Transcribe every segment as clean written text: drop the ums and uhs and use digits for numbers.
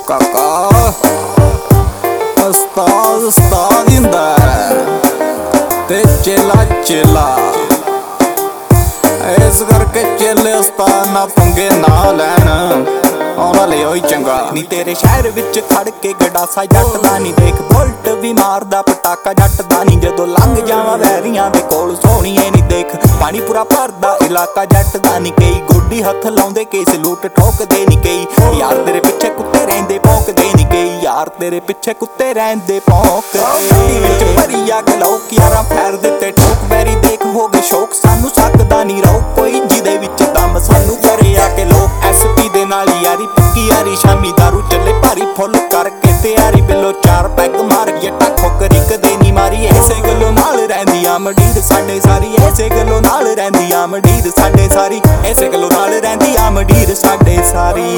ਕਾਕਾ ਉਸਤਾਦ ਇੰਦਾ ਤੇ ਚੇਲਾ ਚੇਲਾ ਇਸ ਕਰਕੇ ਚੇਲੇ ਉਸਤਾਦ ਨਾ ਪੰਗੇ ਨਾ ਲੈਣ ਉਹਨਾਂ ਲਈ ਉਹੀ ਚੰਗਾ ਨੀ ਤੇਰੇ ਸ਼ਹਿਰ ਵਿੱਚ ਖੜ ਕੇ ਗਡਾਸਾ ਜੱਟ ਦਾ ਨੀ ਦੇਖ ਬੁਲਟ ਵੀ ਮਾਰਦਾ ਪਟਾਕਾ ਜੱਟ ਦਾ ਨੀ ਜਦੋਂ ਲੰਘ ਜਾਵਾਂ ਵੈਰੀਆਂ ਦੇ ਕੋਲ ਸੋਹਣੀਏ ਨੀ ਦੇਖ ਪਾਣੀ ਪੂਰਾ ਭਰਦਾ ਇਲਾਕਾ ਜੱਟ ਦਾ ਨੀ ਕਈ ਗੋਡੀ ਹੱਥ ਲਾਉਂਦੇ ਕੇਸ ਲੂਟ ਠੋਕਦੇ ਨੀ ਕਈ ਯਾਰ ਤੇਰੇ ਪਿੱਛੇ ਕੁੱਤੇ ਰਹਿੰਦੇ ਭੌਂਕਦੇ ਨੀ ਕਈ ਯਾਰ ਤੇਰੇ ਪਿੱਛੇ ਕੁੱਤੇ ਰਹਿੰਦੇ ਭੌਂਕਦੇ ਵਿੱਚ ਭਰੀ ਅੱਗ ਲੋਕ ਯਾਰਾਂ ਫੈਰ ਦਿੱਤੇ ਠੋਕ ਬੈਰੀ ਦੇਖ ਹੋ ਗਏ ਸ਼ੌਕ ਸਾਨੂੰ ਸਕਦਾ ਨੀ ਰੋ ਕੋਈ ਜਿਹਦੇ ਵਿੱਚ ਦਮ ਸਾਨੂੰ ਕਰੇ ਆ ਕੇ ਲੋਕ ਐਸਪੀ ਦੇ ਨਾਲ ਯਾਰੀ ਪੱਕੀ ਯਾਰੀ ਸ਼ਾਮੀ ਦਾਰੂ ਚੱਲੇ ਭਾਰੀ ਫੁੱਲ ਕਰਕੇ ਤਿਆਰੀ ਬਿੱਲੋ 4 ਪੈਗ ਮਾਰ ਜੱਟਾ ਠੋਕਰੀ ਕਦੇ ਨੀ ਮਾਰੀ ਐਸੇ ਗੱਲੋਂ ਨਾਲ ਰਹਿੰਦੀ ਆ ਮੰਡੀਰ ਸਾਡੇ ਸਾਰੀ ਐਸੇ ਗੱਲੋਂ ਨਾਲ ਰਹਿੰਦੀ ਆ ਮੰਡੀਰ ਸਾਡੇ ਸਾਰੀ ਐਸੇ ਗੱਲੋਂ ਨਾਲ ਰਹਿੰਦੀ ਆ ਮੰਡੀਰ ਸਾਡੇ ਸਾਰੀ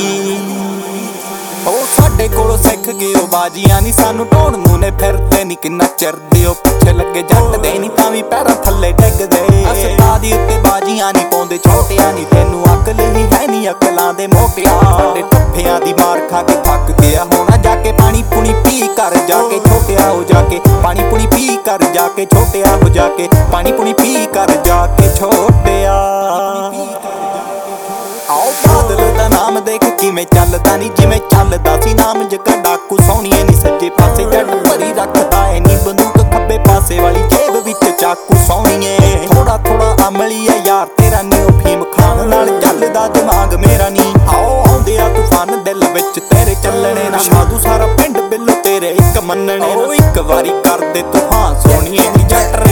ਉਹ ਸਾਡੇ ਕੋਲੋਂ ਸਿੱਖ ਗਏ ਉਹ ਬਾਜੀਆਂ ਨੀ ਸਾਨੂੰ ਢੋਣ ਨੂੰ ਨੇ ਫਿਰਦੇ ਨੀ ਕਿੰਨਾ ਚਿਰਦੇ ਉਹ ਪਿੱਛੇ ਲੱਗੇ ਜੱਟ ਦੇ ਨੀ ਤਾਂ ਵੀ ਪੈਰਾਂ ਥੱਲੇ ਡਿੱਗਦੇ ਅਸਤਾ ਦੀ ਉੱਤੇ ਬਾਜੀਆਂ ਨੀ ਪਾਉਂਦੇ ਛੋਟਿਆਂ ਨੀ ਤੈਨੂੰ ਅਕਲ ਹੀ ਹੈ ਨੀ ਅਕਲਾਂ ਦੇ ਮੋਟਿਆਂ ਸਾਡੇ ਠੱਫਿਆਂ ਦੀ ਮਾਰ ਖਾ ਕੇ ਥੱਕ ਗਿਆ ਹੋਣਾ ਜਾ ਕੇ ਪਾਣੀ ਪੁਣੀ ਪੀ ਕਰ ਜਾ ਕੇ ਛੋਟਿਆ ਹੋ ਜਾ ਕੇ ਪਾਣੀ ਪੁਣੀ ਪੀ ਕਰ ਜਾ ਕੇ ਛੋਟਿਆ ਹੋ ਜਾ ਕੇ ਪਾਣੀ ਪੁਣੀ ਪੀ ਕਰ ਜਾ ਕੇ ਛੋਟਿਆ ਆਓ ਬਾਦਲ ਦਾ ਨਾਮ ਦੇਖ ਕਿਵੇਂ ਚੱਲਦਾ ਨੀ ਜਿਵੇਂ ਚੱਲਦਾ ਸੀ ਨਾਮ ਜੱਗਾ ਡਾਕੂ ਸੋਹਣੀਏ ਨੀ ਸੱਜੇ ਪਾਸੇ ਜੱਟ ਭਰੀ ਰੱਖਦਾ ਏ ਨੀ ਬੰਦੂਕ ਖੱਬੇ ਪਾਸੇ ਵਾਲੀ ਜੇਬ ਵਿੱਚ ਚਾਕੂ ਸੋਹਣੀਏ ਥੋੜਾ ਥੋੜਾ ਅਮਲੀ ਐ ਯਾਰ ਤੇਰਾ ਨੀ ਉਹ ਫੀਮ ਖਾਣ ਨਾਲ ਚੱਲਦਾ ਦਿਮਾਗ ਮੇਰਾ ਨੀ ਆਓ ਆਉਂਦੇ ਆ ਤੂਫਾਨ ਦਿਲ ਵਿੱਚ ਤੇਰੇ ਚੱਲਣੇ ਨਾ ਸਾਧੂ ਸਾਰਾ ਪਿੰਡ ਬਿੱਲੋ ਤੇਰੇ ਇੱਕ ਮੰਨਣੇ ਉਹ ਇੱਕ ਵਾਰੀ ਕਰਦੇ ਤੂੰ ਹਾਂ ਸੋਹਣੀਏ ਨੀ ਜੱਟ